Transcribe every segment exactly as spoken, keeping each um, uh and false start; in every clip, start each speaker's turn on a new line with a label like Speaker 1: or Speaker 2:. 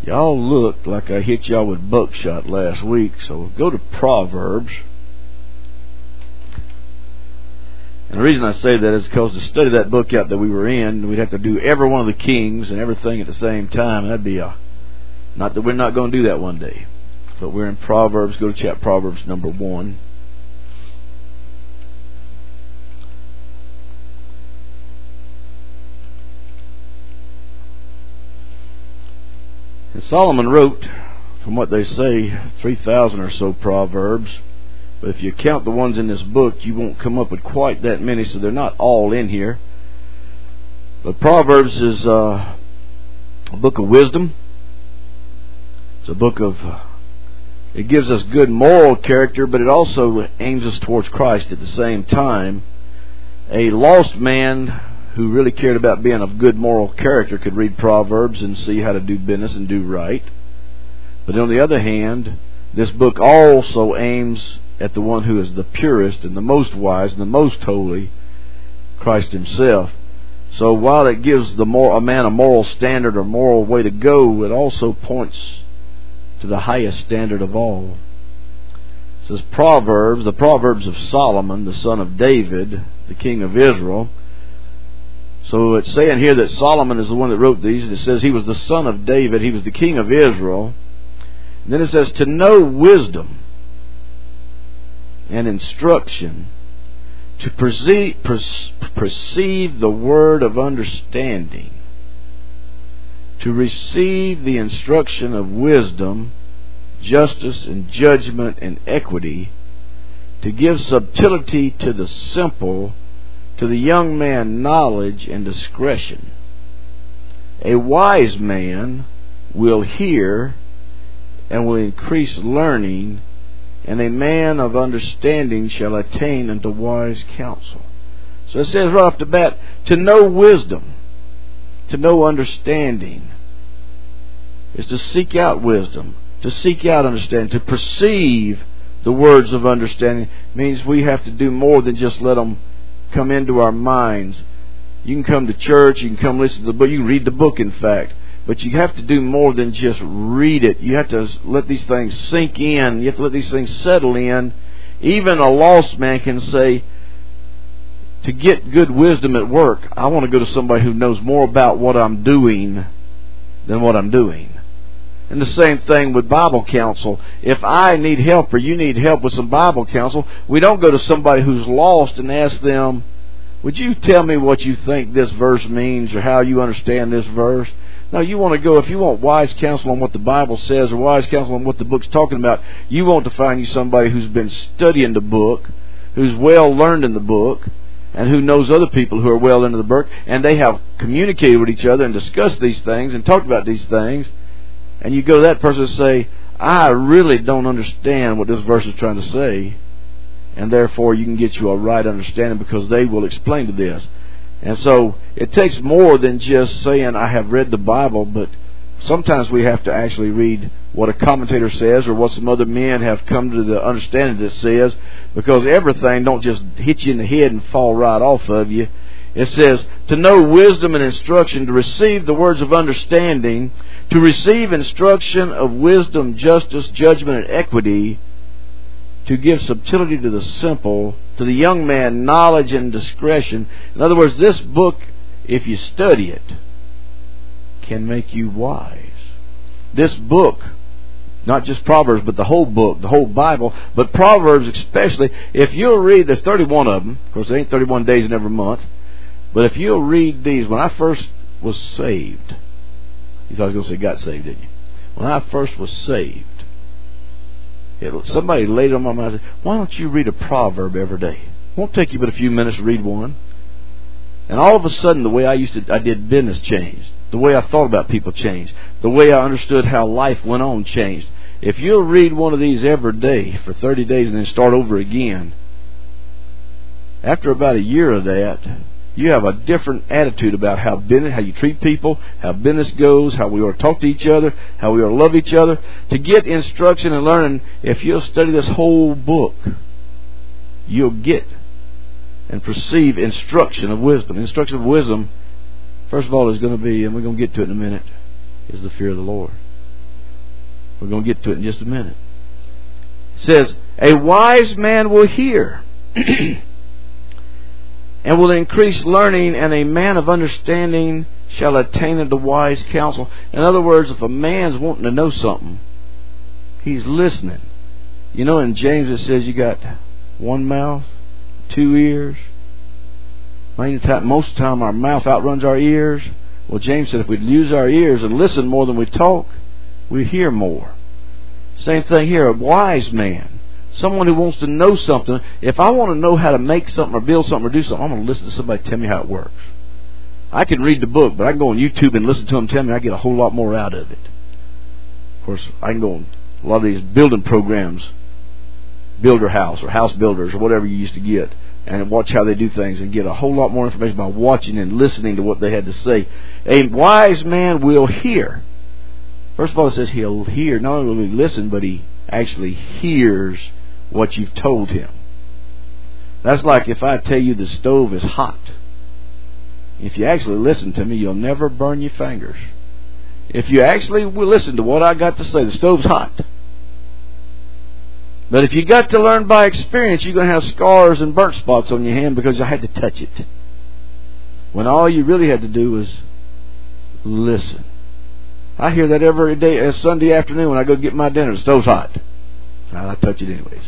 Speaker 1: Y'all looked like I hit y'all with buckshot last week, so go to Proverbs. And the reason I say that is because to study that book out that we were in, we'd have to do every one of the kings and everything at the same time. That'd be a... Not that we're not going to do that one day. But we're in Proverbs. Go to chapter Proverbs number one. And Solomon wrote, from what they say, three thousand or so Proverbs. But if you count the ones in this book, you won't come up with quite that many, so they're not all in here. But Proverbs is uh, a book of wisdom. It's a book of... Uh, it gives us good moral character, but it also aims us towards Christ at the same time. A lost man who really cared about being of good moral character could read Proverbs and see how to do business and do right. But on the other hand, this book also aims at the one who is the purest and the most wise and the most holy, Christ Himself. So while it gives the more, a man a moral standard or moral way to go, it also points to the highest standard of all. It says Proverbs, the Proverbs of Solomon, the son of David, the king of Israel. So it's saying here that Solomon is the one that wrote these. It says he was the son of David. He was the king of Israel. And then it says to know wisdom and instruction, to perceive, perceive the word of understanding, to receive the instruction of wisdom, justice and judgment and equity, to give subtlety to the simple, to the young man knowledge and discretion. A wise man will hear and will increase learning, and a man of understanding shall attain unto wise counsel. So it says right off the bat, to know wisdom, to know understanding, is to seek out wisdom, to seek out understanding, to perceive the words of understanding. Means we have to do more than just let them come into our minds. You can come to church, you can come listen to the book, you can read the book in fact, but you have to do more than just read it. You have to let these things sink in. You have to let these things settle in. Even a lost man can say, to get good wisdom at work, I want to go to somebody who knows more about what I'm doing than what I'm doing. And the same thing with Bible counsel. If I need help or you need help with some Bible counsel, we don't go to somebody who's lost and ask them, would you tell me what you think this verse means or how you understand this verse? No, you want to go, if you want wise counsel on what the Bible says or wise counsel on what the book's talking about, you want to find you somebody who's been studying the book, who's well learned in the book, and who knows other people who are well into the book, and they have communicated with each other and discussed these things and talked about these things. And you go to that person and say, I really don't understand what this verse is trying to say, and therefore you can get you a right understanding because they will explain to this. And so it takes more than just saying I have read the Bible, but sometimes we have to actually read what a commentator says or what some other men have come to the understanding that says, because everything don't just hit you in the head and fall right off of you. It says to know wisdom and instruction, to receive the words of understanding, to receive instruction of wisdom, justice, judgment, and equity, to give subtlety to the simple, to the young man knowledge and discretion. In other words, this book, if you study it, can make you wise. This book, not just Proverbs, but the whole book, the whole Bible, but Proverbs especially, if you'll read, there's thirty-one of them. Of course, there ain't thirty-one days in every month. But if you'll read these, when I first was saved, you thought I was going to say got saved, didn't you? When I first was saved, it, somebody laid it on my mind and said, why don't you read a proverb every day? It won't take you but a few minutes to read one. And all of a sudden, the way I used to, I did business changed. The way I thought about people changed. The way I understood how life went on changed. If you'll read one of these every day for thirty days and then start over again, after about a year of that, you have a different attitude about how business, how you treat people, how business goes, how we ought to talk to each other, how we ought to love each other. To get instruction and learning, if you'll study this whole book, you'll get and perceive instruction of wisdom. Instruction of wisdom, first of all, is going to be, and we're going to get to it in a minute, is the fear of the Lord. We're going to get to it in just a minute. It says, a wise man will hear and will increase learning, and a man of understanding shall attain unto wise counsel. In other words, if a man's wanting to know something, he's listening. You know, in James it says you got one mouth, two ears. Most of the time our mouth outruns our ears. Well, James said if we'd use our ears and listen more than we talk, we'd hear more. Same thing here, a wise man. Someone who wants to know something. If I want to know how to make something or build something or do something, I'm going to listen to somebody tell me how it works. I can read the book, but I can go on YouTube and listen to them tell me. I get a whole lot more out of it. Of course, I can go on a lot of these building programs, Builder House or House Builders or whatever you used to get, and watch how they do things and get a whole lot more information by watching and listening to what they had to say. A wise man will hear. First of all, it says he'll hear. Not only will he listen, but he actually hears what you've told him. That's like if I tell you the stove is hot. If you actually listen to me, you'll never burn your fingers. If you actually will listen to what I got to say, the stove's hot. But if you got to learn by experience, you're going to have scars and burnt spots on your hand because you had to touch it. When all you really had to do was listen. I hear that every day, uh, Sunday afternoon when I go get my dinner. The stove's hot. I touch it anyways.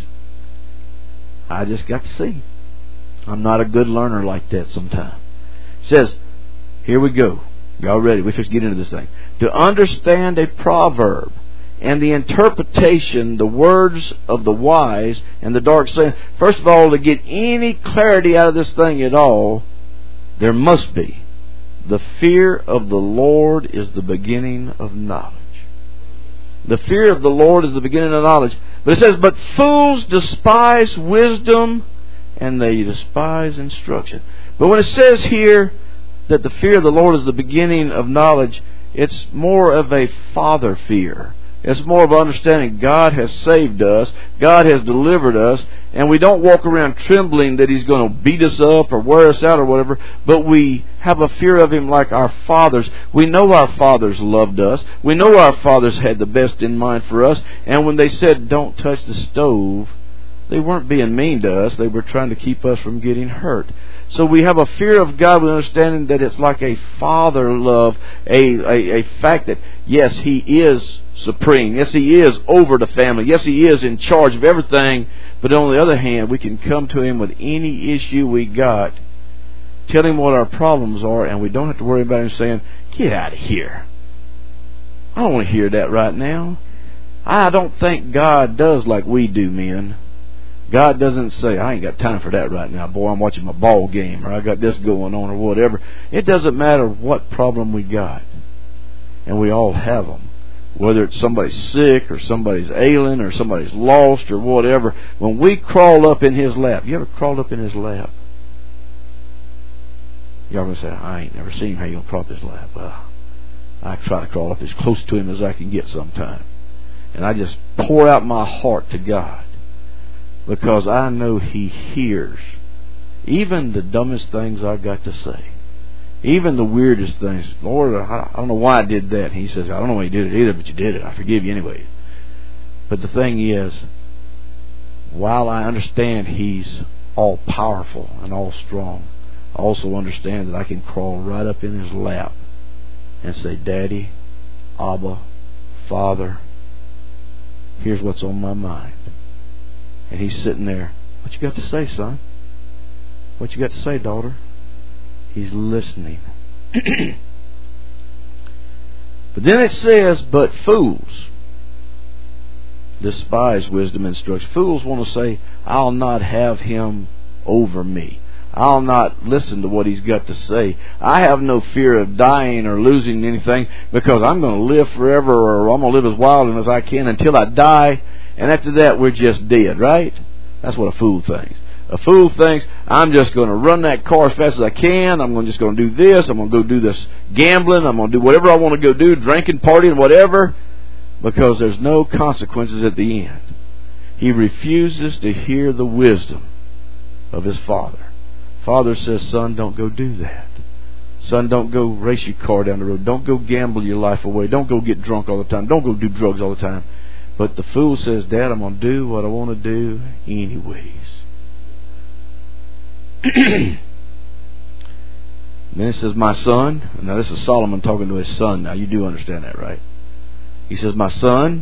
Speaker 1: I just got to see. I'm not a good learner like that sometimes. It says, here we go. Y'all ready? We just get into this thing. To understand a proverb and the interpretation, the words of the wise and the dark saying. First of all, to get any clarity out of this thing at all, there must be. The fear of the Lord is the beginning of knowledge. The fear of the Lord is the beginning of knowledge. But it says, but fools despise wisdom and they despise instruction. But when it says here that the fear of the Lord is the beginning of knowledge, it's more of a father fear. It's more of understanding God has saved us, God has delivered us, and we don't walk around trembling that He's going to beat us up or wear us out or whatever, but we have a fear of Him like our fathers. We know our fathers loved us. We know our fathers had the best in mind for us, and when they said, don't touch the stove, they weren't being mean to us. They were trying to keep us from getting hurt. So we have a fear of God with understanding that it's like a father love, a, a, a fact that, yes, He is supreme. Yes, He is over the family. Yes, He is in charge of everything. But on the other hand, we can come to Him with any issue we got, tell Him what our problems are, and we don't have to worry about Him saying, get out of here. I don't want to hear that right now. I don't think God does like we do, men. God doesn't say, I ain't got time for that right now. Boy, I'm watching my ball game, or I got this going on, or whatever. It doesn't matter what problem we got. And we all have them. Whether it's somebody's sick, or somebody's ailing, or somebody's lost, or whatever. When we crawl up in His lap, you ever crawled up in His lap? Y'all gonna say, I ain't never seen how you gonna crawl up His lap. Well, I try to crawl up as close to Him as I can get sometime. And I just pour out my heart to God. Because I know He hears even the dumbest things I got to say. Even the weirdest things. Lord, I don't know why I did that. He says, I don't know why you did it either, but you did it. I forgive you anyway. But the thing is, while I understand He's all powerful and all strong, I also understand that I can crawl right up in His lap and say, Daddy, Abba, Father, here's what's on my mind. And He's sitting there. What you got to say, son? What you got to say, daughter? He's listening. But then it says, but fools despise wisdom and instruction. Fools want to say, I'll not have him over me. I'll not listen to what he's got to say. I have no fear of dying or losing anything because I'm going to live forever, or I'm going to live as wild as I can until I die. And after that, we're just dead, right? That's what a fool thinks. A fool thinks, I'm just going to run that car as fast as I can. I'm just going to do this. I'm going to go do this gambling. I'm going to do whatever I want to go do, drinking, partying, whatever, because there's no consequences at the end. He refuses to hear the wisdom of his father. Father says, son, don't go do that. Son, don't go race your car down the road. Don't go gamble your life away. Don't go get drunk all the time. Don't go do drugs all the time. But the fool says, Dad, I'm going to do what I want to do anyways. And then it says, my son. Now this is Solomon talking to his son. Now you do understand that, right? He says, my son,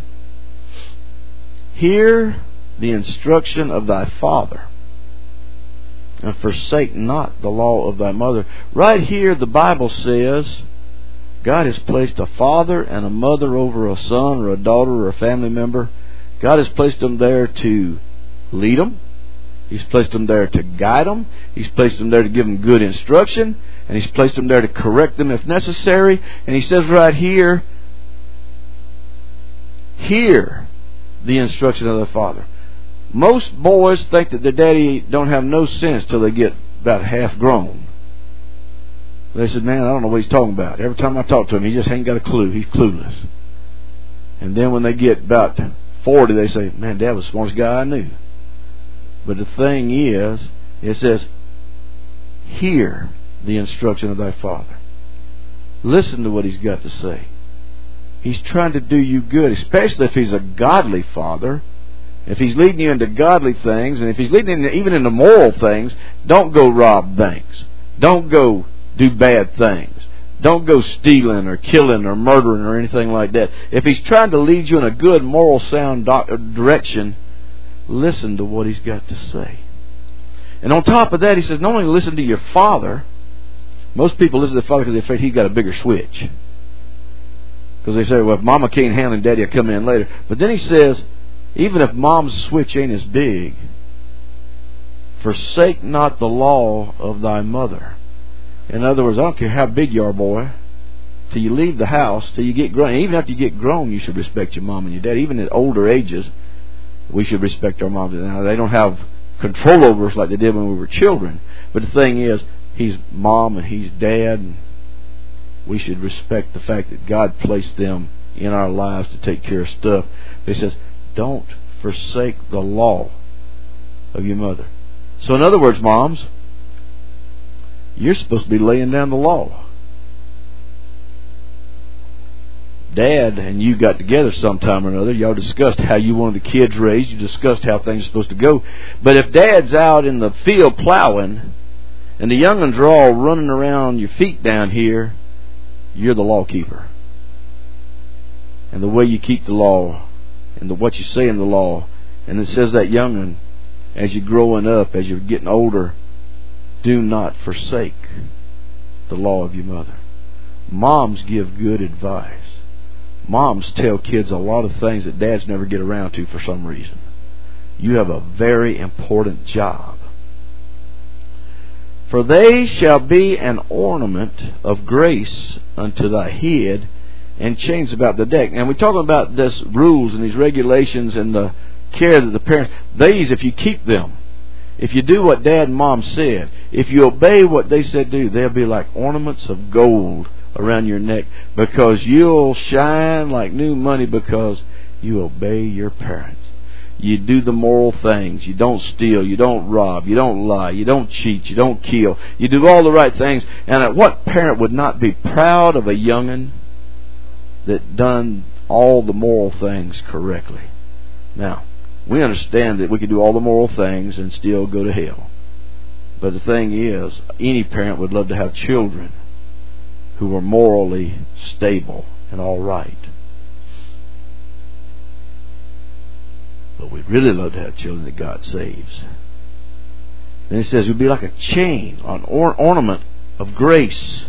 Speaker 1: hear the instruction of thy father, and forsake not the law of thy mother. Right here the Bible says God has placed a father and a mother over a son or a daughter or a family member. God has placed them there to lead them. He's placed them there to guide them. He's placed them there to give them good instruction. And He's placed them there to correct them if necessary. And He says right here, hear the instruction of their father. Most boys think that their daddy don't have no sense till they get about half grown. They said, man, I don't know what he's talking about. Every time I talk to him, he just ain't got a clue. He's clueless. And then when they get about forty, they say, man, Dad was the smartest guy I knew. But the thing is, it says, hear the instruction of thy father. Listen to what he's got to say. He's trying to do you good, especially if he's a godly father. If he's leading you into godly things, and if he's leading you even into moral things, don't go rob banks. Don't go do bad things. Don't go stealing or killing or murdering or anything like that. If he's trying to lead you in a good, moral, sound direction, listen to what he's got to say. And on top of that, he says, not only listen to your father. Most people listen to their father because they're afraid he's got a bigger switch. Because they say, well, if Mama can't handle him, Daddy will come in later. But then he says, even if Mom's switch ain't as big, forsake not the law of thy mother. In other words, I don't care how big you are, boy, till you leave the house, till you get grown. Even after you get grown, you should respect your mom and your dad. Even at older ages, we should respect our mom and dad. Now, they don't have control over us like they did when we were children. But the thing is, he's mom and he's dad, and we should respect the fact that God placed them in our lives to take care of stuff. He says, don't forsake the law of your mother. So in other words, moms, you're supposed to be laying down the law. Dad and you got together sometime or another. Y'all discussed how you wanted the kids raised. You discussed how things are supposed to go. But if Dad's out in the field plowing and the young'uns are all running around your feet down here, you're the law keeper. And the way you keep the law and the, what you say in the law. And it says that young'un, as you're growing up, as you're getting older, do not forsake the law of your mother. Moms give good advice. Moms tell kids a lot of things that dads never get around to for some reason. You have a very important job. For they shall be an ornament of grace unto thy head, and chains about the neck. And we're talking about this rules and these regulations and the care that the parents, these, if you keep them, if you do what Dad and Mom said, if you obey what they said do, they'll be like ornaments of gold around your neck, because you'll shine like new money because you obey your parents. You do the moral things. You don't steal. You don't rob. You don't lie. You don't cheat. You don't kill. You do all the right things. And what parent would not be proud of a young'un that done all the moral things correctly? Now, we understand that we can do all the moral things and still go to hell. But the thing is, any parent would love to have children who are morally stable and all right. But we'd really love to have children that God saves. Then it says you'll be like a chain, an or- ornament of grace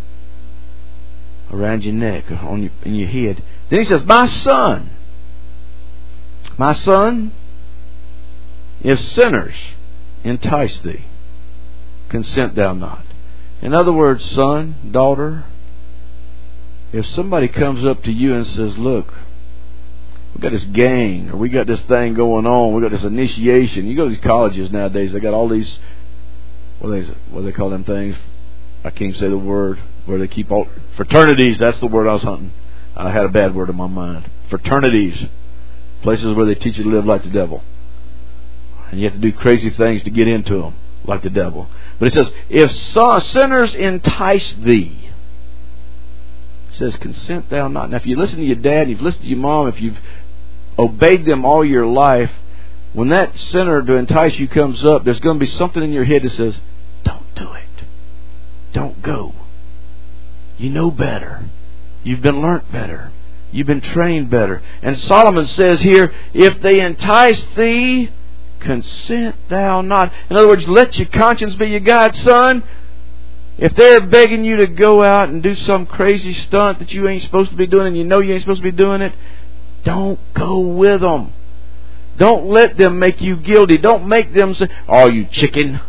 Speaker 1: around your neck, on your, in your head. Then he says, my son, my son, if sinners entice thee, consent thou not. In other words, son, daughter, if somebody comes up to you and says, look, we got this gang, or we got this thing going on, we got this initiation. You go to these colleges nowadays, they got all these, what do they, what do they call them things? I can't say the word, where they keep all, fraternities, that's the word I was hunting. I had a bad word in my mind. Fraternities, places where they teach you to live like the devil. And you have to do crazy things to get into them, like the devil. But it says, if so, sinners entice thee, it says, consent thou not. Now, if you listen to your dad, you've listened to your mom, if you've obeyed them all your life, when that sinner to entice you comes up, there's going to be something in your head that says, don't do it. Don't go. You know better. You've been learnt better. You've been trained better. And Solomon says here, if they entice thee, consent thou not. In other words, let your conscience be your guide, son. If they're begging you to go out and do some crazy stunt that you ain't supposed to be doing and you know you ain't supposed to be doing it, don't go with them. Don't let them make you guilty. Don't make them say, oh, you chicken.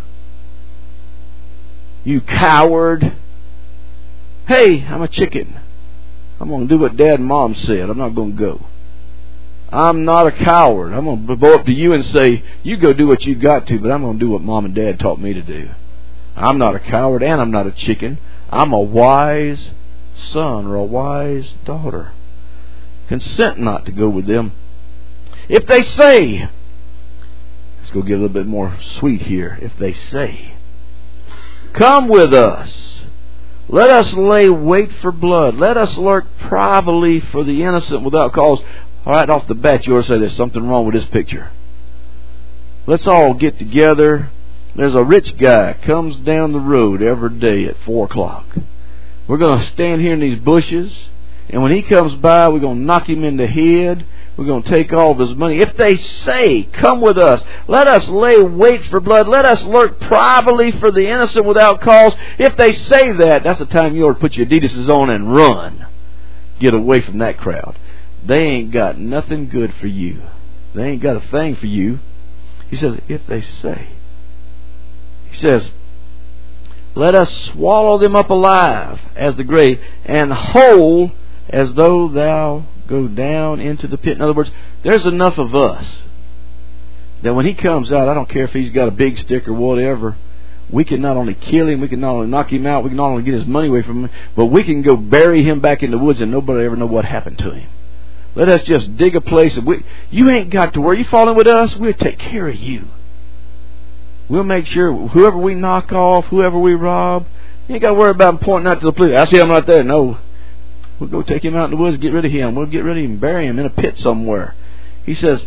Speaker 1: You coward. Hey, I'm a chicken. I'm going to do what Dad and Mom said. I'm not going to go. I'm not a coward. I'm going to go up to you and say, you go do what you got to, but I'm going to do what Mom and Dad taught me to do. I'm not a coward and I'm not a chicken. I'm a wise son or a wise daughter. Consent not to go with them. If they say, let's go get a little bit more sweet here. If they say, come with us. Let us lay wait for blood. Let us lurk privately for the innocent without cause. Right off the bat, you ought to say there's something wrong with this picture. Let's all get together. There's a rich guy comes down the road every day at four o'clock. We're going to stand here in these bushes, and when he comes by, we're going to knock him in the head. We're going to take all of his money. If they say, come with us, let us lay wait for blood, let us lurk privately for the innocent without cause. If they say that, that's the time you ought to put your Adidas's on and run. Get away from that crowd. They ain't got nothing good for you. They ain't got a thing for you. He says, if they say. He says, let us swallow them up alive as the grave, and whole as though thou go down into the pit. In other words, there's enough of us that when he comes out, I don't care if he's got a big stick or whatever, we can not only kill him, we can not only knock him out, we can not only get his money away from him, but we can go bury him back in the woods and nobody will ever know what happened to him. Let us just dig a place. And we, you ain't got to worry. You fall in with us, we'll take care of you. We'll make sure whoever we knock off, whoever we rob, you ain't got to worry about him pointing out to the police. I see him right there. No. We'll go take him out in the woods and get rid of him. We'll get rid of him and bury him in a pit somewhere. He says,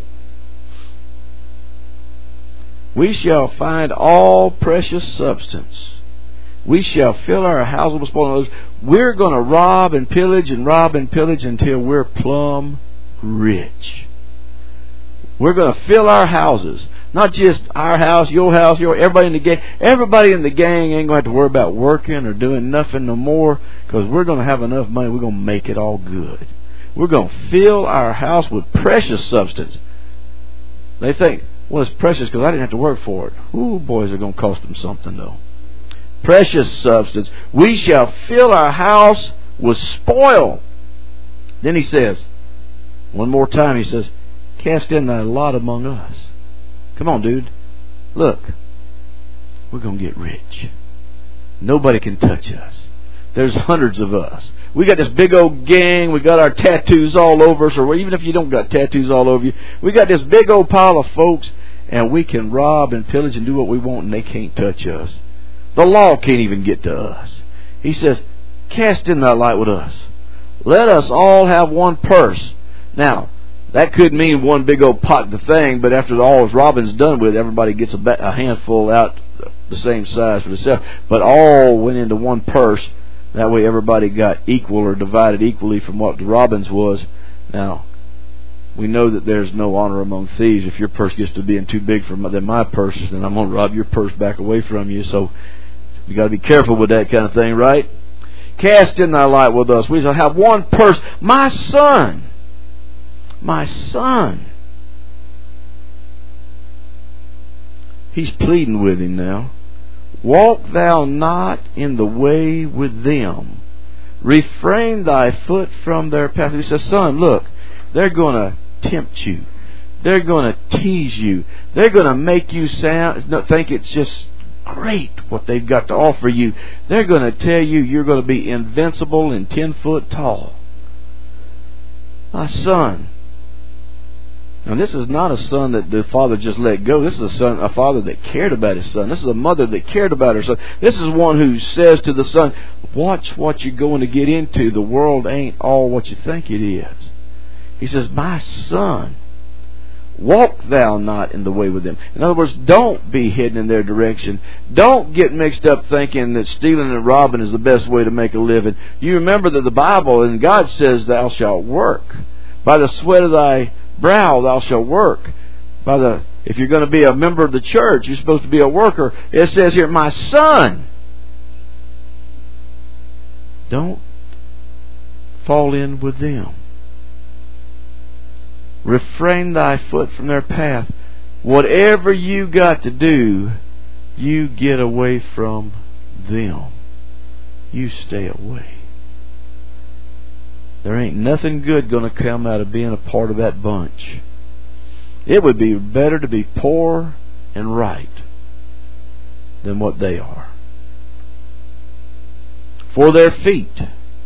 Speaker 1: we shall find all precious substance. We shall fill our houses with spoil. We're going to rob and pillage and rob and pillage until we're plumb rich. We're going to fill our houses. Not just our house, your house, your everybody in the gang. Everybody in the gang ain't going to have to worry about working or doing nothing no more, because we're going to have enough money. We're going to make it all good. We're going to fill our house with precious substance. They think, well, it's precious because I didn't have to work for it. Ooh, boys, are going to cost them something, though. Precious substance. We shall fill our house with spoil. Then he says, one more time, he says, cast in thy lot among us. Come on, dude. Look, we're going to get rich. Nobody can touch us. There's hundreds of us. We got this big old gang. We got our tattoos all over us, or even if you don't got tattoos all over you, we got this big old pile of folks, and we can rob and pillage and do what we want, and they can't touch us. The law can't even get to us. He says, cast in thy lot with us. Let us all have one purse. Now, that could mean one big old pot to thing, but after all is robbing's done with, everybody gets a, ba- a handful out the same size for themselves. But all went into one purse. That way everybody got equal or divided equally from what the robbing's was. Now, we know that there's no honor among thieves. If your purse gets to being too big for my, than my purse, then I'm going to rob your purse back away from you. So you got to be careful with that kind of thing, right? Cast in thy lot with us. We shall have one purse. My son. My son. He's pleading with him now. Walk thou not in the way with them. Refrain thy foot from their path. He says, son, look, they're going to tempt you. They're going to tease you. They're going to make you sound, think it's just great what they've got to offer you. They're going to tell you you're going to be invincible and ten foot tall. My son. And this is not a son that the father just let go. This is a son, a father that cared about his son. This is a mother that cared about her son. This is one who says to the son, watch what you're going to get into. The world ain't all what you think it is. He says, my son, walk thou not in the way with them. In other words, don't be hidden in their direction. Don't get mixed up thinking that stealing and robbing is the best way to make a living. You remember that the Bible and God says thou shalt work. By the sweat of thy brow thou shalt work. By the if you're going to be a member of the church, you're supposed to be a worker. It says here, my son, don't fall in with them. Refrain thy foot from their path. Whatever you got to do, you get away from them. You stay away. There ain't nothing good going to come out of being a part of that bunch. It would be better to be poor and right than what they are. For their feet,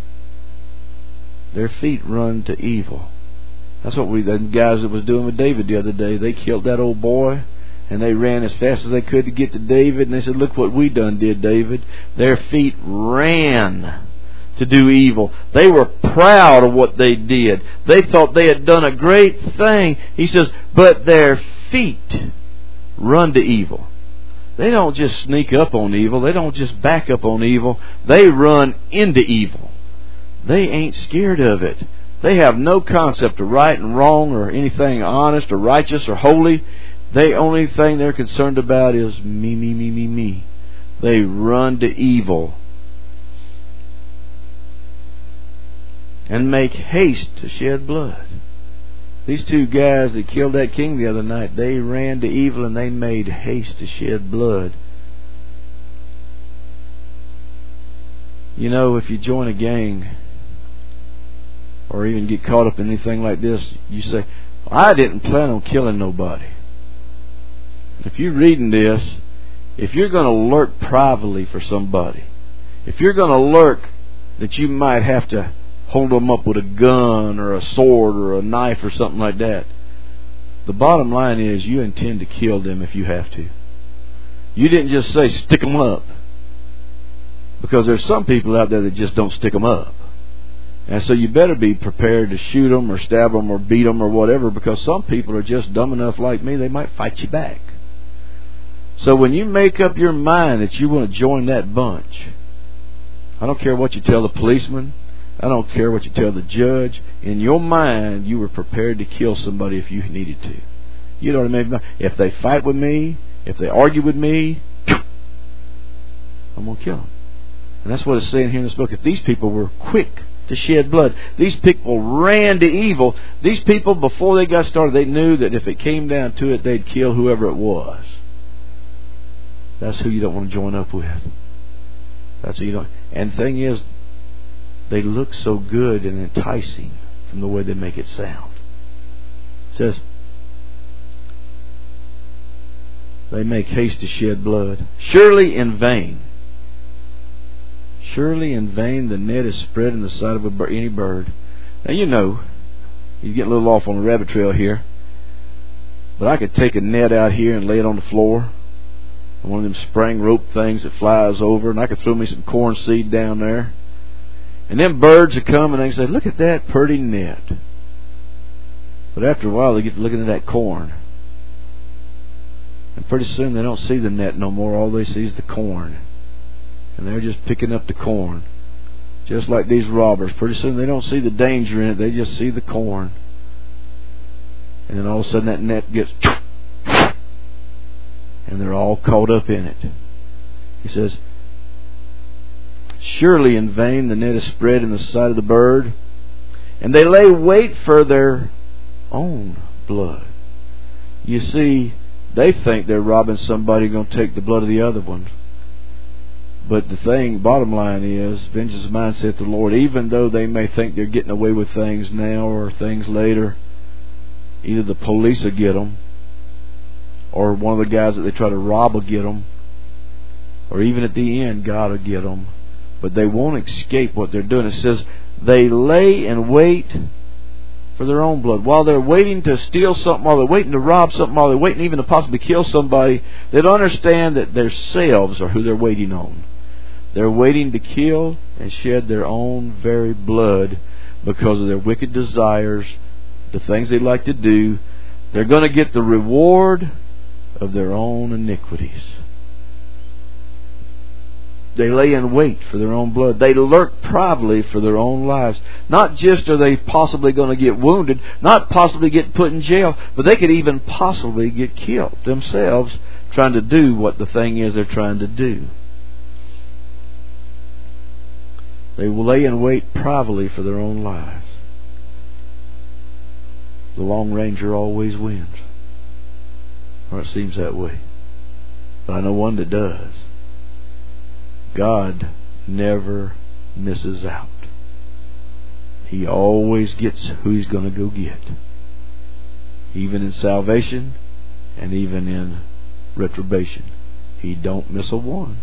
Speaker 1: their feet run to evil. That's what we, the guys that was doing with David the other day. They killed that old boy, and they ran as fast as they could to get to David. And they said, look what we done did, David. Their feet ran to do evil. They were proud of what they did. They thought they had done a great thing. He says, but their feet run to evil. They don't just sneak up on evil. They don't just back up on evil. They run into evil. They ain't scared of it. They have no concept of right and wrong or anything honest or righteous or holy. The only thing they're concerned about is me, me, me, me, me. They run to evil and make haste to shed blood. These two guys that killed that king the other night, they ran to evil and they made haste to shed blood. You know, if you join a gang or even get caught up in anything like this, you say, I didn't plan on killing nobody. If you're reading this, if you're going to lurk privately for somebody, if you're going to lurk that you might have to hold them up with a gun or a sword or a knife or something like that, the bottom line is you intend to kill them if you have to. You didn't just say stick them up, because there's some people out there that just don't stick them up. And so you better be prepared to shoot them or stab them or beat them or whatever, because some people are just dumb enough like me, they might fight you back. So when you make up your mind that you want to join that bunch, I don't care what you tell the policeman, I don't care what you tell the judge, in your mind you were prepared to kill somebody if you needed to. You know what I mean? If they fight with me, if they argue with me, I'm going to kill them. And that's what it's saying here in this book. If these people were quick to shed blood, these people ran to evil. These people, before they got started, they knew that if it came down to it, they'd kill whoever it was. That's who you don't want to join up with. That's who you don't. And the thing is, they look so good and enticing from the way they make it sound. It says, they make haste to shed blood. Surely in vain. Surely in vain the net is spread in the sight of a bir- any bird. Now you know, you get a little off on the rabbit trail here, but I could take a net out here and lay it on the floor, one of them spring rope things that flies over, and I could throw me some corn seed down there, and them birds would come and they say, look at that pretty net. But after a while they get to looking at that corn, and pretty soon they don't see the net no more. All they see is the corn. And they're just picking up the corn. Just like these robbers. Pretty soon they don't see the danger in it. They just see the corn. And then all of a sudden that net gets... and they're all caught up in it. He says, surely in vain the net is spread in the sight of the bird, and they lay wait for their own blood. You see, they think they're robbing somebody going to take the blood of the other one. But the thing, bottom line is, vengeance is mine, saith the Lord. Even though they may think they're getting away with things now or things later, either the police will get them, or one of the guys that they try to rob will get them, or even at the end, God will get them. But they won't escape what they're doing. It says, they lay and wait for their own blood. While they're waiting to steal something, while they're waiting to rob something, while they're waiting even to possibly kill somebody, they don't understand that themselves are who they're waiting on. They're waiting to kill and shed their own very blood because of their wicked desires, the things they like to do. They're going to get the reward of their own iniquities. They lay in wait for their own blood. They lurk privately for their own lives. Not just are they possibly going to get wounded, not possibly get put in jail, but they could even possibly get killed themselves trying to do what the thing is they're trying to do. They will lay in wait privately for their own lives. The Lone Ranger always wins. Or it seems that way. But I know one that does. God never misses out. He always gets who He's going to go get. Even in salvation and even in retribution. He don't miss a one.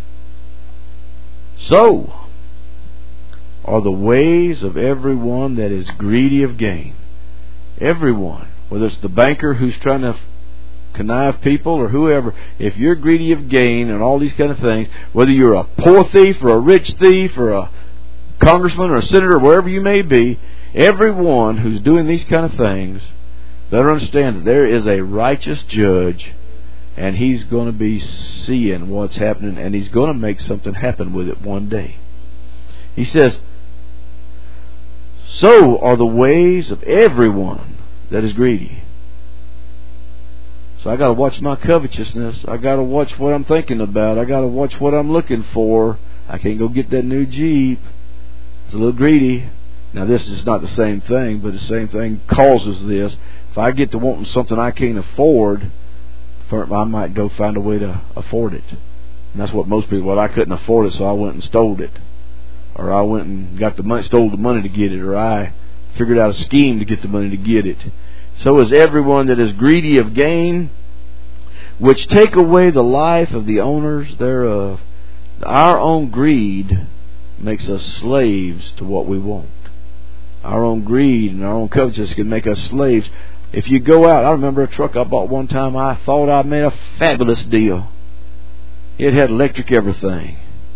Speaker 1: So are the ways of everyone that is greedy of gain. Everyone. Whether it's the banker who's trying to connive people or whoever, if you're greedy of gain and all these kind of things, whether you're a poor thief or a rich thief or a congressman or a senator, wherever you may be, everyone who's doing these kind of things, better understand that there is a righteous judge, and He's going to be seeing what's happening, and He's going to make something happen with it one day. He says, so are the ways of everyone that is greedy. So I got to watch my covetousness. I got to watch what I'm thinking about. I got to watch what I'm looking for. I can't go get that new Jeep. It's a little greedy. Now this is not the same thing, but the same thing causes this. If I get to wanting something I can't afford, I might go find a way to afford it. And that's what most people, well, I couldn't afford it, so I went and stole it. Or I went and got the money, stole the money to get it. Or I figured out a scheme to get the money to get it. So is everyone that is greedy of gain, which take away the life of the owners thereof. Our own greed makes us slaves to what we want. Our own greed and our own covetousness can make us slaves. If you go out, I remember a truck I bought one time, I thought I made a fabulous deal. It had electric everything.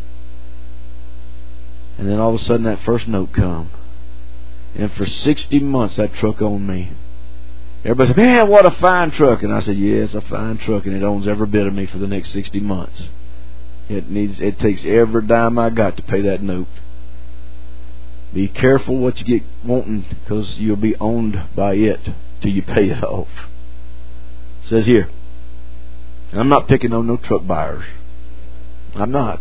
Speaker 1: And then all of a sudden that first note come. And for sixty months that truck owned me. Everybody said, man, what a fine truck. And I said, yeah, it's a fine truck, and it owns every bit of me for the next sixty months. It needs. It takes every dime I got to pay that note. Be careful what you get wanting, because you'll be owned by it till you pay it off. It says here, and I'm not picking on no truck buyers. I'm not.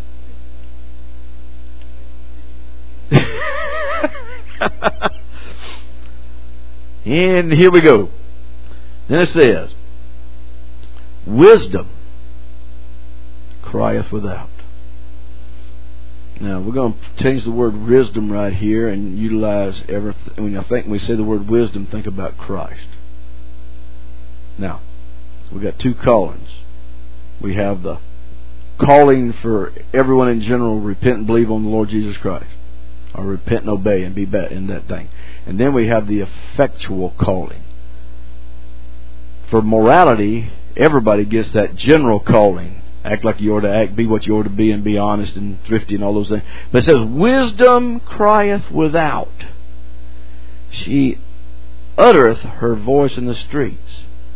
Speaker 1: And here we go. Then it says, wisdom crieth without. Now, we're going to change the word wisdom right here and utilize everything. When I think when we say the word wisdom, think about Christ. Now, we've got two callings. We have the calling for everyone in general, repent and believe on the Lord Jesus Christ. Or repent and obey and be back in that thing. And then we have the effectual calling. For morality, everybody gets that general calling. Act like you ought to act, be what you ought to be, and be honest and thrifty and all those things. But it says, wisdom crieth without. She uttereth her voice in the streets.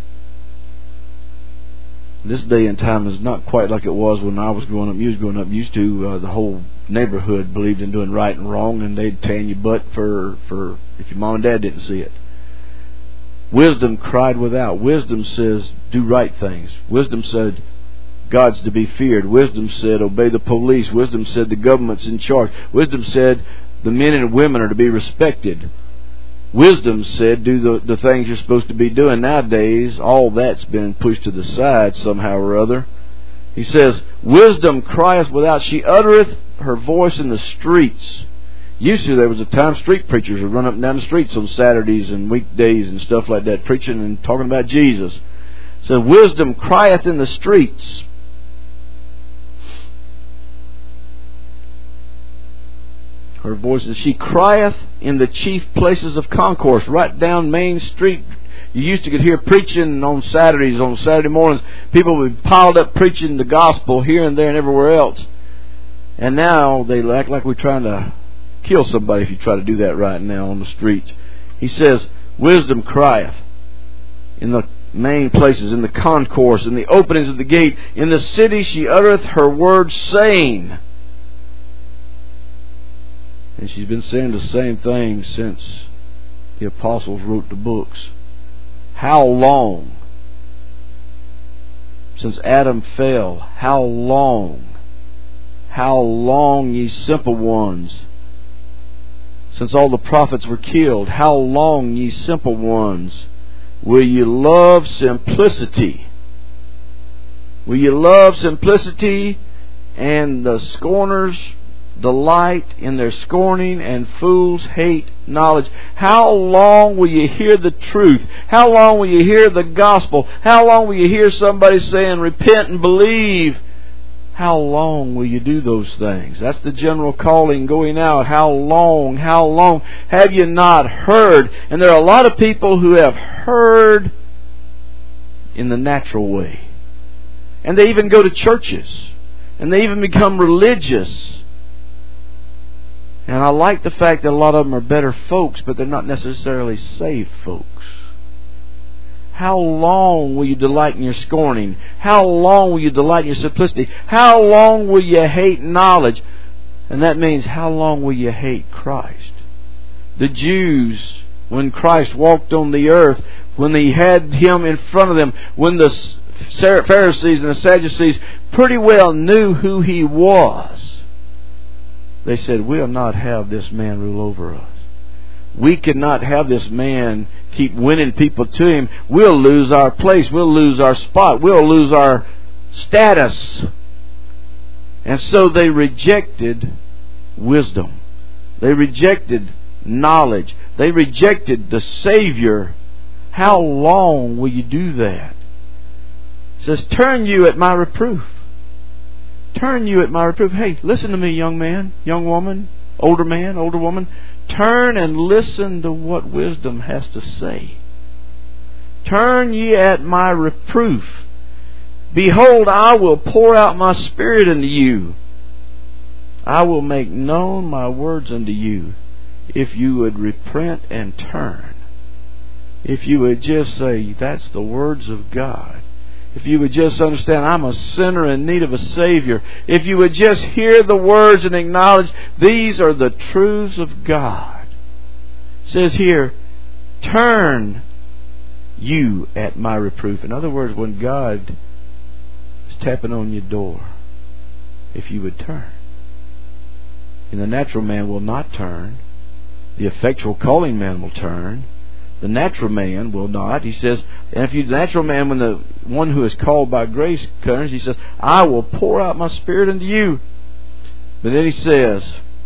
Speaker 1: This day and time is not quite like it was when I was growing up. You was growing up used to uh, the whole neighborhood believed in doing right and wrong, and they'd tan your butt for, for if your mom and dad didn't see it. Wisdom cried without. Wisdom says, do right things. Wisdom said, God's to be feared. Wisdom said, obey the police. Wisdom said, the government's in charge. Wisdom said, the men and women are to be respected. Wisdom said, do the, the things you're supposed to be doing. Nowadays, all that's been pushed to the side somehow or other. He says, wisdom crieth without. She uttereth her voice in the streets. Used to, there was a time street preachers would run up and down the streets on Saturdays and weekdays and stuff like that, preaching and talking about Jesus. So wisdom crieth in the streets. Her voice is, she crieth in the chief places of concourse, right down Main Street. You used to get hear preaching on Saturdays, on Saturday mornings. People would be piled up preaching the gospel here and there and everywhere else. And now they act like we're trying to kill somebody if you try to do that right now on the streets. He says, wisdom crieth. in the main places, in the concourse, in the openings of the gate. In the city she uttereth her word, saying. And she's been saying the same thing since the apostles wrote the books. How long? Since Adam fell, how long? How long, ye simple ones? Since all the prophets were killed, how long, ye simple ones, will you love simplicity? Will you love simplicity? And the scorners delight in their scorning, and fools hate knowledge. How long will you hear the truth? How long will you hear the gospel? How long will you hear somebody saying, repent and believe? How long will you do those things? That's the general calling going out. How long? How long? Have you not heard? And there are a lot of people who have heard in the natural way. And they even go to churches. And they even become religious. And I like the fact that a lot of them are better folks, but they're not necessarily saved folks. How long will you delight in your scorning? How long will you delight in your simplicity? How long will you hate knowledge? And that means, how long will you hate Christ? The Jews, when Christ walked on the earth, when they had Him in front of them, when the Pharisees and the Sadducees pretty well knew who He was, they said, we'll not have this man rule over us. We cannot have this man keep winning people to Him. We'll lose our place. We'll lose our spot. We'll lose our status. And so they rejected wisdom. They rejected knowledge. They rejected the Savior. How long will you do that? It says, turn you at my reproof. Turn you at my reproof. Hey, listen to me, young man, young woman, older man, older woman. Turn and listen to what wisdom has to say. Turn ye at my reproof. Behold, I will pour out my Spirit unto you. I will make known my words unto you. If you would repent and turn. If you would just say, that's the words of God. If you would just understand, I'm a sinner in need of a Savior. If you would just hear the words and acknowledge, these are the truths of God. It says here, turn you at my reproof. In other words, when God is tapping on your door, if you would turn. And the natural man will not turn. The effectual calling man will turn. The natural man will not. He says, and if you, the natural man, when the one who is called by grace comes, he says, I will pour out my Spirit into you. But then he says,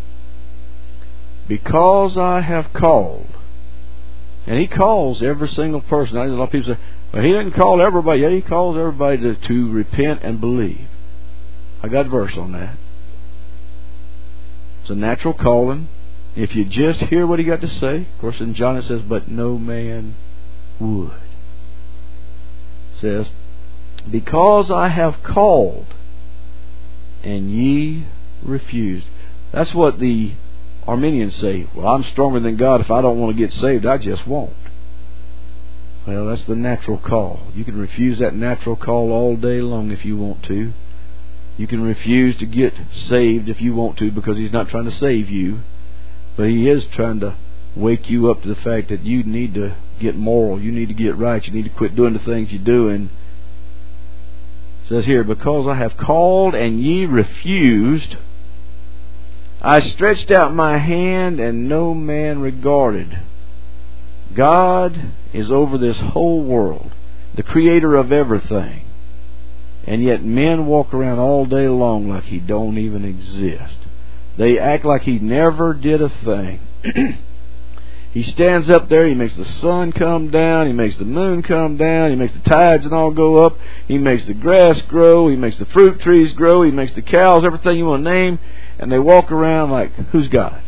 Speaker 1: because I have called. And He calls every single person. I know a lot of people say, well, He didn't call everybody. Yeah, He calls everybody to, to repent and believe. I got a verse on that. It's a natural calling. If you just hear what He got to say, of course in John it says, but no man would. It says, because I have called, and ye refused. That's what the Arminians say. Well, I'm stronger than God. If I don't want to get saved, I just won't. Well, that's the natural call. You can refuse that natural call all day long if you want to. You can refuse to get saved if you want to, because He's not trying to save you. But He is trying to wake you up to the fact that you need to get moral. You need to get right. You need to quit doing the things you're doing. It says here, because I have called and ye refused, I stretched out my hand and no man regarded. God is over this whole world, the creator of everything. And yet men walk around all day long like He don't even exist. They act like He never did a thing. He stands up there, He makes the sun come down, He makes the moon come down, He makes the tides and all go up, He makes the grass grow, He makes the fruit trees grow, He makes the cows, everything you want to name, and they walk around like, who's God?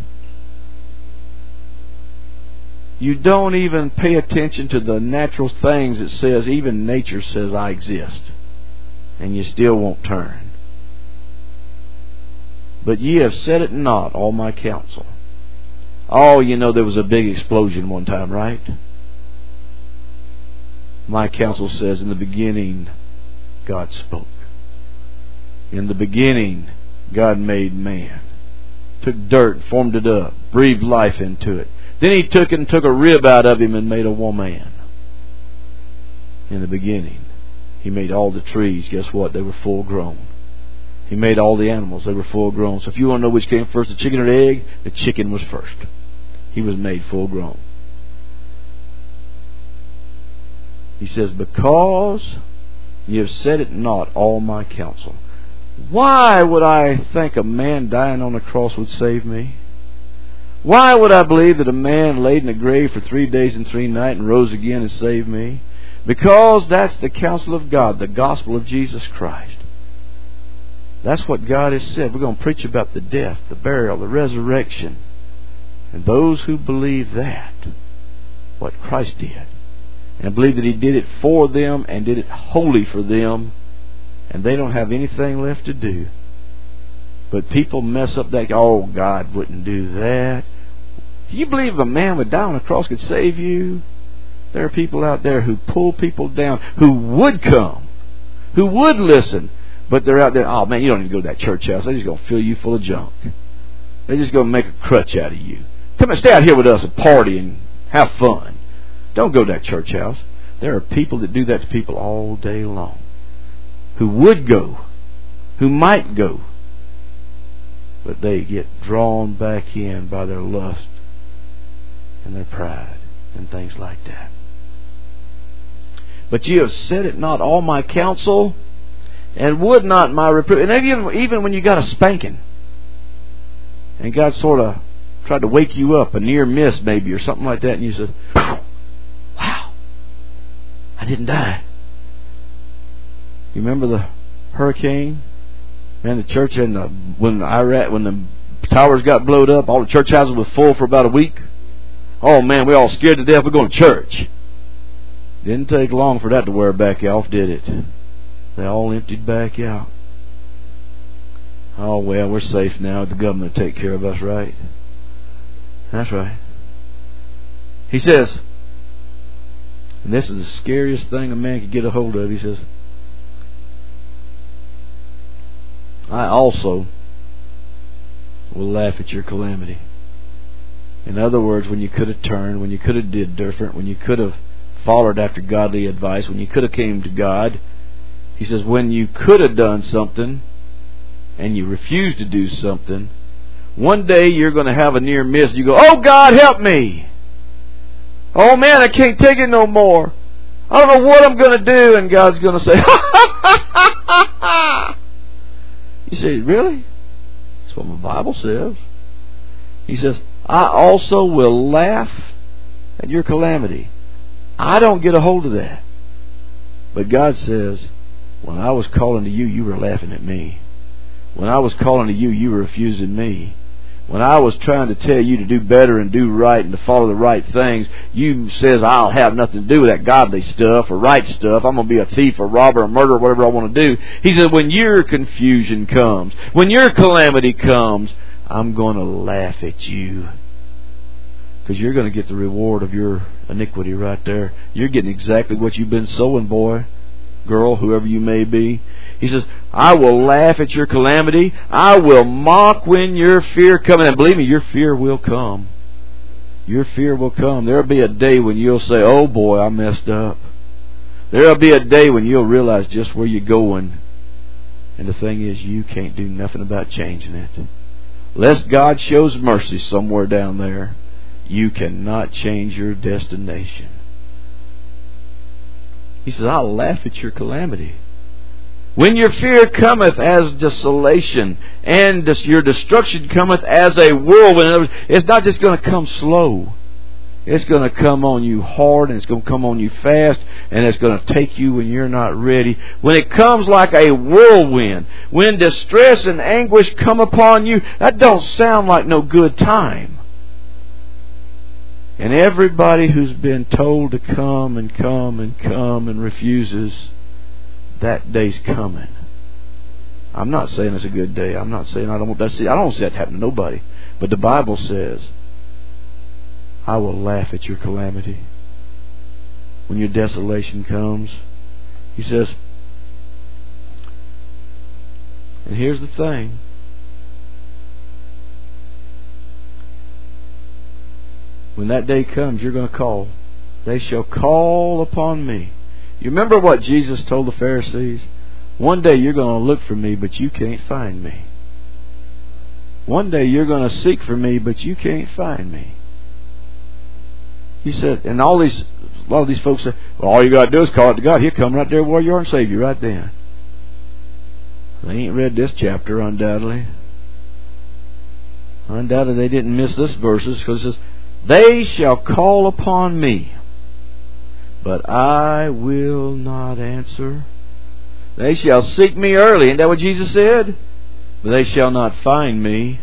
Speaker 1: You don't even pay attention to the natural things it says. Even nature says, I exist. And you still won't turn. But ye have said it not, all my counsel. Oh, you know there was a big explosion one time, right? My counsel says, in the beginning, God spoke. In the beginning, God made man. Took dirt, formed it up, breathed life into it. Then He took and took a rib out of him and made a woman. In the beginning, He made all the trees. Guess what? They were full grown. He made all the animals. They were full grown. So if you want to know which came first, the chicken or the egg, the chicken was first. He was made full grown. He says, because you have said it not, all my counsel. Why would I think a man dying on the cross would save me? Why would I believe that a man laid in a grave for three days and three nights and rose again and saved me? Because that's the counsel of God, the gospel of Jesus Christ. That's what God has said. We're going to preach about the death, the burial, the resurrection. And those who believe that, what Christ did, and believe that He did it for them and did it wholly for them, and they don't have anything left to do. But people mess up that, oh, God wouldn't do that. Do you believe a man would die on a cross could save you? There are people out there who pull people down, who would come, who would listen, but they're out there, oh man, you don't need to go to that church house. They're just going to fill you full of junk. They're just going to make a crutch out of you. Come and stay out here with us and party and have fun. Don't go to that church house. There are people that do that to people all day long, who would go, who might go, but they get drawn back in by their lust and their pride and things like that. But ye have said it not, all my counsel, and would not my reproof. And even, even when you got a spanking, and God sort of tried to wake you up, a near miss maybe, or something like that, and you said, wow, I didn't die. You remember the hurricane? Man, the church in the, when Iraq, when the towers got blowed up, all the church houses were full for about a week. Oh man, we all scared to death. We're going to church. Didn't take long for that to wear back off, did it? They all emptied back out. Oh well, we're safe now. The government will take care of us, right? That's right. He says, and this is the scariest thing a man could get a hold of. He says, I also will laugh at your calamity. In other words, when you could have turned, when you could have did different, when you could have followed after godly advice, when you could have came to God, He says, when you could have done something and you refused to do something, one day you're going to have a near miss. You go, oh God, help me. Oh man, I can't take it no more. I don't know what I'm going to do. And God's going to say, ha ha ha ha ha. You say, really? That's what my Bible says. He says, I also will laugh at your calamity. I don't get a hold of that. But God says, when I was calling to you, you were laughing at me. When I was calling to you, you were refusing me. When I was trying to tell you to do better and do right and to follow the right things, you says, I'll have nothing to do with that godly stuff or right stuff. I'm going to be a thief or robber or murderer, whatever I want to do. He said, when your confusion comes, when your calamity comes, I'm going to laugh at you. Because you're going to get the reward of your iniquity right there. You're getting exactly what you've been sowing, boy, girl, whoever you may be. He says, I will laugh at your calamity. I will mock when your fear comes. And believe me, your fear will come. Your fear will come. There'll be a day when you'll say, oh boy, I messed up. There'll be a day when you'll realize just where you're going. And the thing is, you can't do nothing about changing it. Lest God shows mercy somewhere down there, you cannot change your destination. He says, I'll laugh at your calamity. When your fear cometh as desolation, and your destruction cometh as a whirlwind. It's not just going to come slow. It's going to come on you hard, and it's going to come on you fast, and it's going to take you when you're not ready. When it comes like a whirlwind, when distress and anguish come upon you, that don't sound like no good time. And everybody who's been told to come and come and come and refuses, that day's coming. I'm not saying it's a good day. I'm not saying I don't want that. I don't see that happen to nobody. But the Bible says, I will laugh at your calamity. when your desolation comes. He says, and here's the thing. When that day comes, you're going to call. They shall call upon me. You remember what Jesus told the Pharisees? One day you're going to look for me, but you can't find me. One day you're going to seek for me, but you can't find me. He said, and all these, a lot of these folks say, well, all you got to do is call it to God. He'll come right there where you are and save you right then. They ain't read this chapter, undoubtedly. Undoubtedly, they didn't miss this verses, because it says, they shall call upon me, but I will not answer. They shall seek me early. Isn't that what Jesus said? But they shall not find me,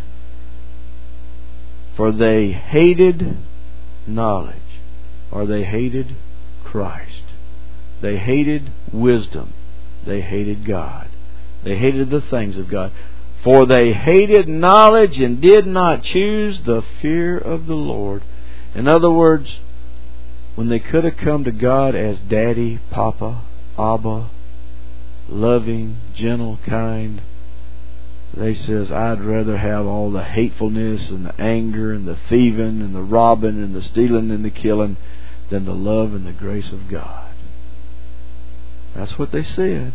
Speaker 1: for they hated knowledge, or they hated Christ. They hated wisdom. They hated God. They hated the things of God. For they hated knowledge and did not choose the fear of the Lord. In other words, when they could have come to God as Daddy, Papa, Abba, loving, gentle, kind, they says, I'd rather have all the hatefulness and the anger and the thieving and the robbing and the stealing and the killing than the love and the grace of God. That's what they said.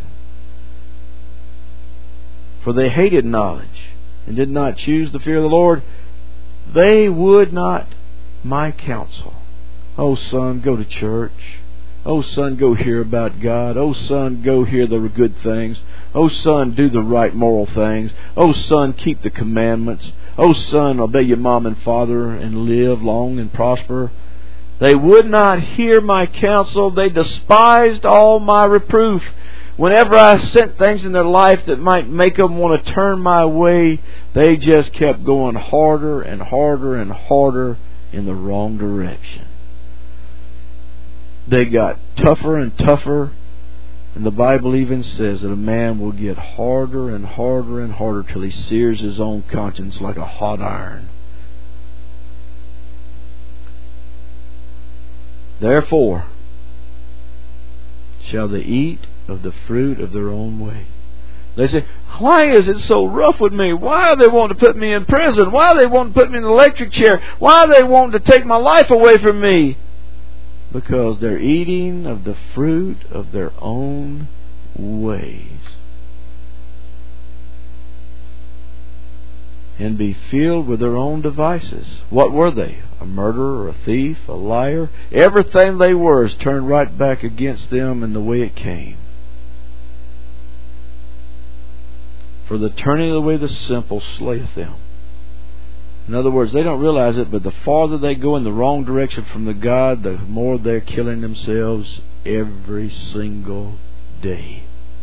Speaker 1: For they hated knowledge and did not choose the fear of the Lord. They would not my counsel. Oh, son, go to church. Oh, son, go hear about God. Oh, son, go hear the good things. Oh, son, do the right moral things. Oh, son, keep the commandments. Oh, son, obey your mom and father and live long and prosper. They would not hear my counsel. They despised all my reproof. Whenever I sent things in their life that might make them want to turn my way, they just kept going harder and harder and harder in the wrong direction. They got tougher and tougher, and the Bible even says that a man will get harder and harder and harder till he sears his own conscience like a hot iron. Therefore shall they eat of the fruit of their own way. They say, why is it so rough with me? Why are they wanting to put me in prison? Why are they wanting to put me in an electric chair? Why are they wanting to take my life away from me? Because they're eating of the fruit of their own ways. And be filled with their own devices. What were they? A murderer, a thief, a liar? Everything they were is turned right back against them in the way it came. For the turning away the simple slayeth them. In other words, they don't realize it, but the farther they go in the wrong direction from the God, the more they're killing themselves every single day.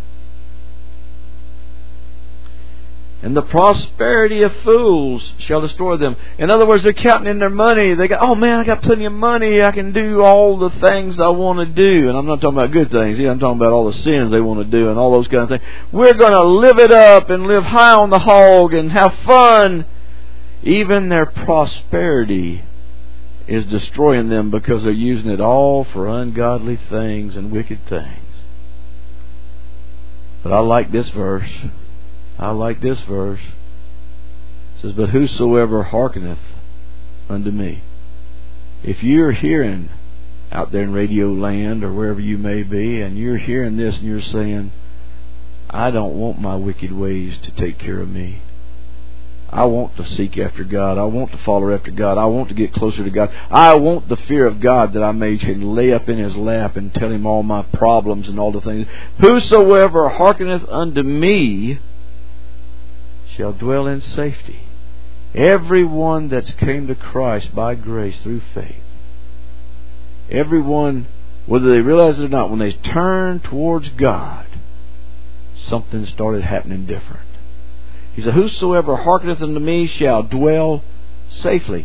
Speaker 1: And the prosperity of fools shall destroy them. In other words, they're counting in their money. They got, oh man, I got plenty of money. I can do all the things I want to do. And I'm not talking about good things. I'm talking about all the sins they want to do and all those kind of things. We're going to live it up and live high on the hog and have fun. Even their prosperity is destroying them because they're using it all for ungodly things and wicked things. But I like this verse. I like this verse. It says, but whosoever hearkeneth unto me. If you're hearing out there in Radio Land or wherever you may be, and you're hearing this and you're saying, I don't want my wicked ways to take care of me. I want to seek after God. I want to follow after God. I want to get closer to God. I want the fear of God that I may can lay up in His lap and tell Him all my problems and all the things. Whosoever hearkeneth unto me shall dwell in safety. Everyone that's came to Christ by grace through faith. Everyone, whether they realize it or not, when they turned towards God, something started happening different. He said, whosoever hearkeneth unto me shall dwell safely.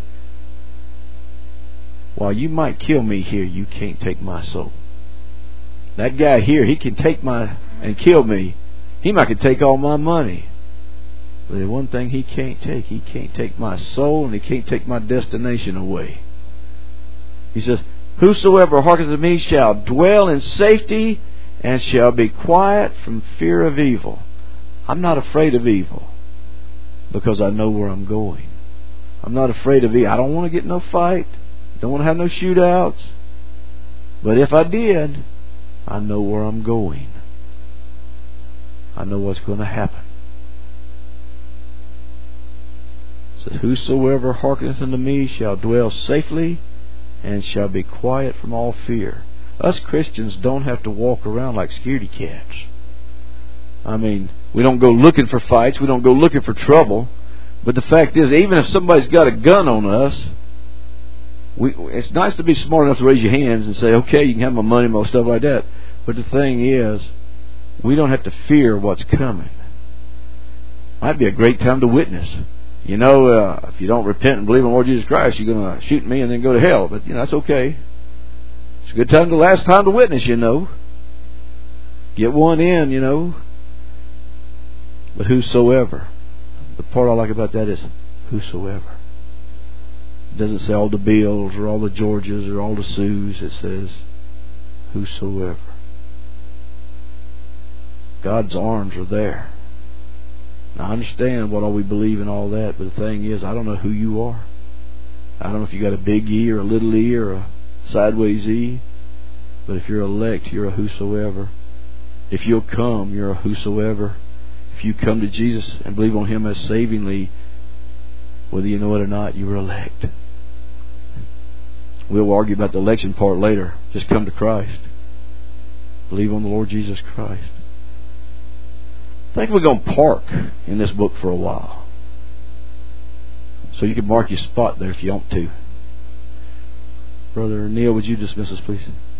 Speaker 1: While you might kill me here, you can't take my soul. That guy here, he can take my and kill me. He might could take all my money. But the one thing he can't take, he can't take my soul and he can't take my destination away. He says, Whosoever hearkens to me shall dwell in safety and shall be quiet from fear of evil. I'm not afraid of evil because I know where I'm going. I'm not afraid of evil. I don't want to get in no fight. Don't want to have no shootouts. But if I did, I know where I'm going. I know what's going to happen. It says, whosoever hearkeneth unto me shall dwell safely and shall be quiet from all fear. Us Christians don't have to walk around like scaredy cats. I mean, we don't go looking for fights. We don't go looking for trouble. But the fact is, even if somebody's got a gun on us, we, it's nice to be smart enough to raise your hands and say, okay, you can have my money, my stuff like that. But the thing is, we don't have to fear what's coming. Might be a great time to witness. You know, uh, if you don't repent and believe in the Lord Jesus Christ, you're going to shoot me and then go to hell. But, you know, that's okay. It's a good time, the last time to witness, you know. Get one in, you know. But whosoever. The part I like about that is whosoever. It doesn't say all the Bills or all the Georges or all the Sues. It says whosoever. God's arms are there. Now, I understand what all we believe and all that, but the thing is, I don't know who you are. I don't know if you got a big E or a little E or a sideways E. But if you're elect, you're a whosoever. If you'll come, you're a whosoever. If you come to Jesus and believe on Him as savingly, whether you know it or not, you are elect. We'll argue about the election part later. Just come to Christ. Believe on the Lord Jesus Christ. I think we're going to park in this book for a while. So you can mark your spot there if you want to. Brother Neil, would you dismiss us, please?